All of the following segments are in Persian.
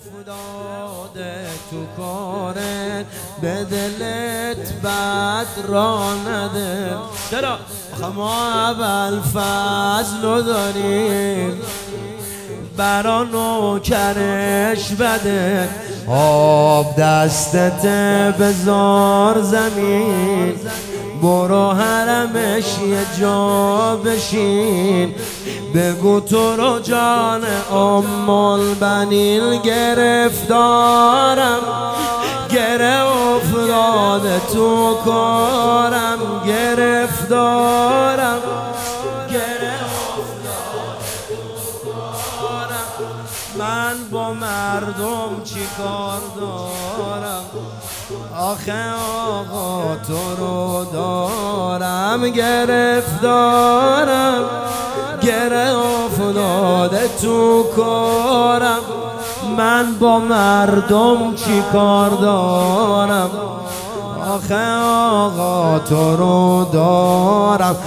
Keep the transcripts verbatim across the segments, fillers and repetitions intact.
افتاده تو کارت به دلت بد را نده. چرا؟ آخه ما اول فضل داریم برا نوکرش بده. آب دستت بذار زمین، برو حرمش یه جا بشین. بگو تو رو جان ام البنین گرفتارم، گره افتاده تو کارم. گرفتارم، گره افتاده تو کارم. من با مردم چی کار دارم؟ آخه آقا تو رو دارم. گرفتارم، گره افتاده تو کارم. من با مردم چی کار دارم؟ آخه آقا تو رو دارم.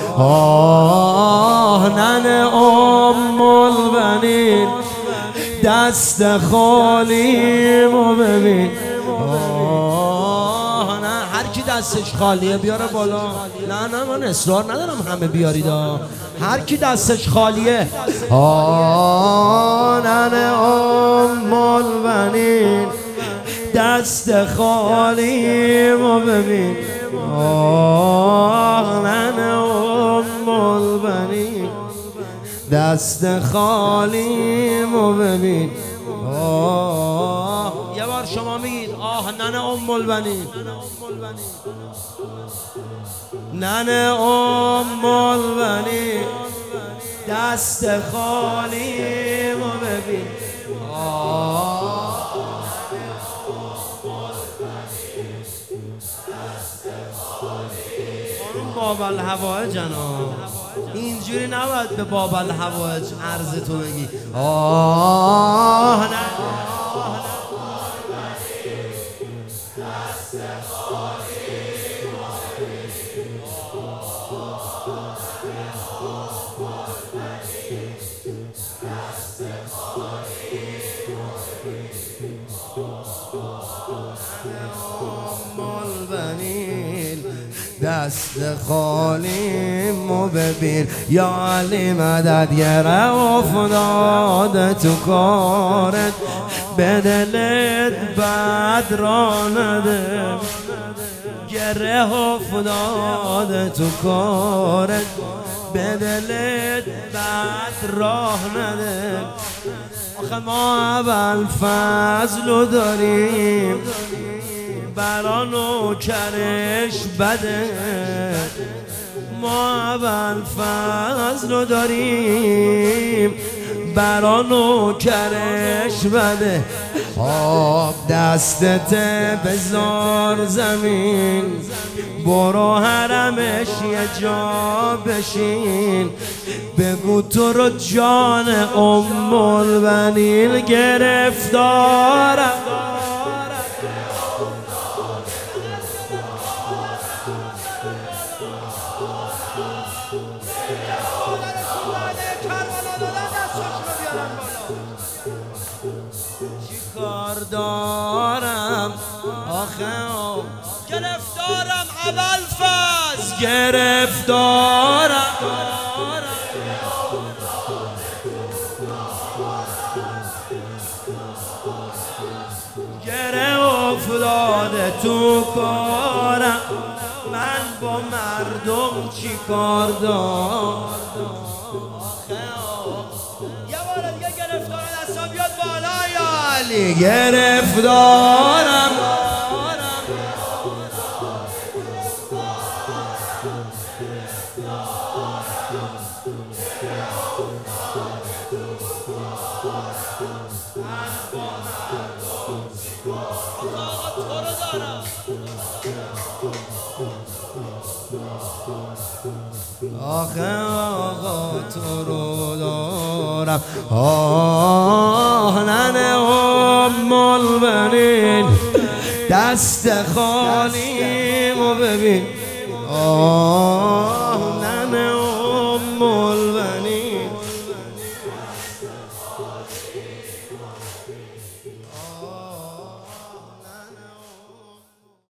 آه ننه ام البنین دست خالیمو ببین. آه نه، هر کی دستش خالیه بیاره بالا. نه نه من اصرار ندارم همه بیارید. هر کی دستش خالیه. آه ننه ام البنین دست خالیمو ببین. آه ننه ام البنین دست خالیمو ببین. آه یه بار شما میگید آه ننه ام البنین. ننه ام البنین دست خالیمو ببین. آه باب الهوائج جناب، اینجوری نباید به باب الهوائج عرض تو بگی. آه نه دست خالیمو ببین. یا علی مدد گره افتاده تو کارت به دلت بد را نده. گره افتاده تو کارت به دلت بد راه نده. آخه ما اول فضل داریم برا نوکرش بده. ما اول فضل داریم برا نوکرش بده. آب دستت بذار زمین، برو حرمش یه جا بشین. بگو تو رو جان ام البنین گرفتارم. چی کار دارم؟ آخه گرفتارم ابوالفضل. گرفتارم، گره افتاده تو کارم. من با مردم چی کار دارم؟ یه بار دیگه گرفتار دستا بیاد بالا یا علی. گرفتارم، آخه آقا تو رو دارم. آه ننه ام البنین دست خالیمو ببین. آه